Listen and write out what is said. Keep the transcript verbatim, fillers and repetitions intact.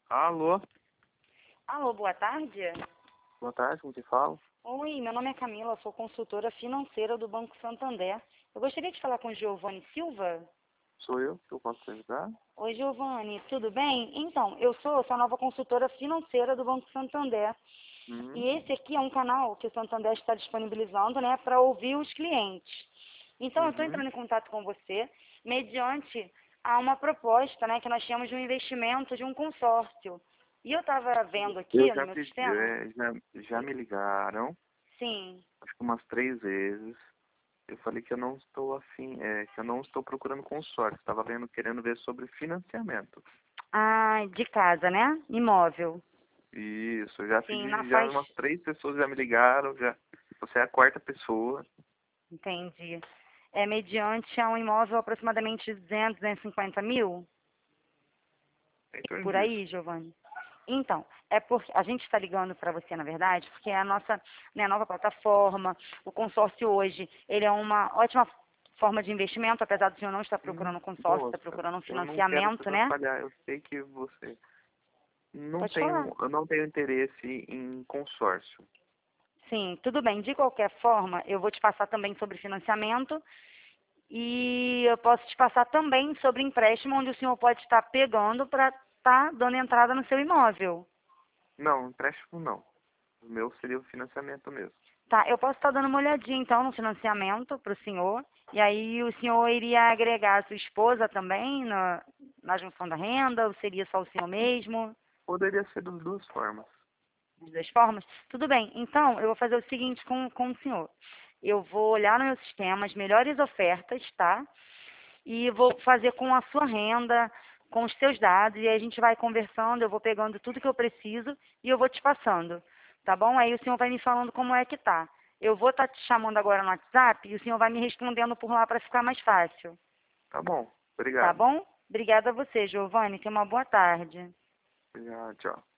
Alô, Alô, boa tarde. boa tarde, como que fala? Oi, meu nome é Camila, sou consultora financeira do Banco Santander. Eu gostaria de falar com Giovanni Silva. Sou eu que eu posso te ajudar? Oi, Giovanni, tudo bem? Então, eu sou essa nova consultora financeira do Banco Santander. E Uhum, esse aqui é um canal que o Santander está disponibilizando, né, para ouvir os clientes. Então, eu estou uhum. entrando em contato com você mediante a uma proposta, né, que nós tínhamos de um investimento de um consórcio. E eu estava vendo Eu aqui no já meu pedi, sistema. é, já, já me ligaram, Sim. acho que umas três vezes. Eu falei que eu não estou afim, é, que eu não estou procurando consórcio, estava vendo, querendo ver sobre financiamento. Ah, de casa, né? Imóvel. Isso, eu já Sim, na pedi, já faixa. umas três pessoas já me ligaram, já. Você é a quarta pessoa. Entendi. É mediante a um imóvel aproximadamente duzentos, duzentos e cinquenta mil? É em torno Por disso. aí, Giovanni? Então, é porque a gente está ligando para você, na verdade, porque é a nossa, né, nova plataforma, o consórcio hoje, ele é uma ótima forma de investimento, apesar do senhor não estar Hum, procurando um consórcio, está Moça, procurando um eu não quero te financiamento, né? atrapalhar. Eu sei que você não Pode falar. tenho, eu não tenho interesse em consórcio. Sim, tudo bem. De qualquer forma, eu vou te passar também sobre financiamento. E eu posso te passar também sobre empréstimo, onde o senhor pode estar pegando para estar dando entrada no seu imóvel. Não, empréstimo não. O meu seria o financiamento mesmo. Tá, eu posso estar dando uma olhadinha então no financiamento para o senhor. E aí o senhor iria agregar a sua esposa também na, na junção da renda, ou seria só o senhor mesmo? Poderia ser das duas formas. Das duas formas? Tudo bem, então eu vou fazer o seguinte com, com o senhor. Eu vou olhar no meu sistema as melhores ofertas, tá? E vou fazer com a sua renda, com os seus dados, e aí a gente vai conversando, eu vou pegando tudo que eu preciso e eu vou te passando, tá bom? Aí o senhor vai me falando como é que tá. Eu vou estar te chamando agora no WhatsApp e o senhor vai me respondendo por lá para ficar mais fácil, Tá bom. tá Obrigado. bom? Obrigada a você, Giovanni. Tenha uma boa tarde. Obrigado, tchau.